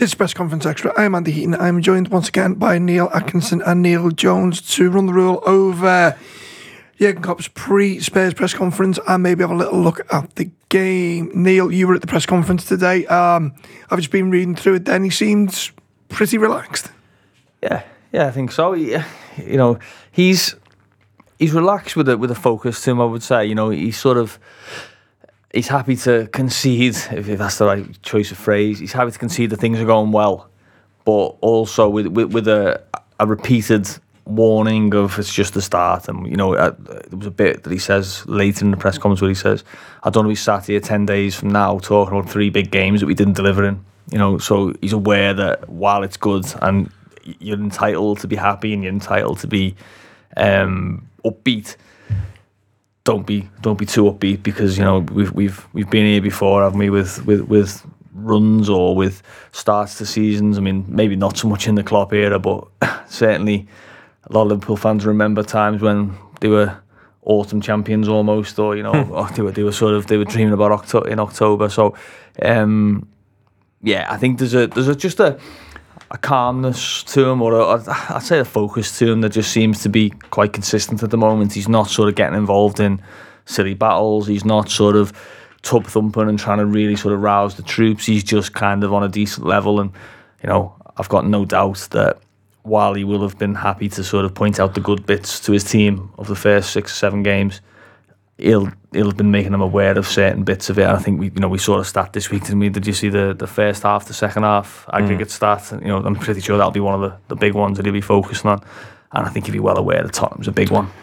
It's Press Conference Extra. I'm Andy Heaton. I'm joined once again by Neil Atkinson and Neil Jones to run the rule over Jurgen Klopp's pre-Spurs press conference and maybe have a little look at the game. Neil, you were at the press conference today. I've just been reading through it then. He seemed pretty relaxed. Yeah, I think so. He's relaxed with a focus to him, I would say. He's happy to concede, if that's the right choice of phrase. He's happy to concede that things are going well, but also with a repeated warning of it's just the start. And there was a bit that he says later in the press conference where he says, "I don't want to be sat here 10 days from now talking about 3 big games that we didn't deliver in." So he's aware that while it's good and you're entitled to be happy and you're entitled to be upbeat, don't be too upbeat, because we've been here before, haven't we, with runs or with starts to seasons. I mean, maybe not so much in the Klopp era, but certainly a lot of Liverpool fans remember times when they were autumn champions almost, or or they were dreaming about in October. So I think there's just a calmness to him, or I'd say a focus to him that just seems to be quite consistent at the moment. He's not sort of getting involved in silly battles. He's not sort of tub thumping and trying to really sort of rouse the troops. He's just kind of on a decent level, and I've got no doubt that while he will have been happy to sort of point out the good bits to his team of the first 6 or 7 games, he'll have been making them aware of certain bits of it. I think we saw a stat this week, didn't we? Did you see the first half, the second half aggregate stat? I'm pretty sure that'll be one of the big ones that he'll be focusing on. And I think he'll be well aware that Tottenham's a big one.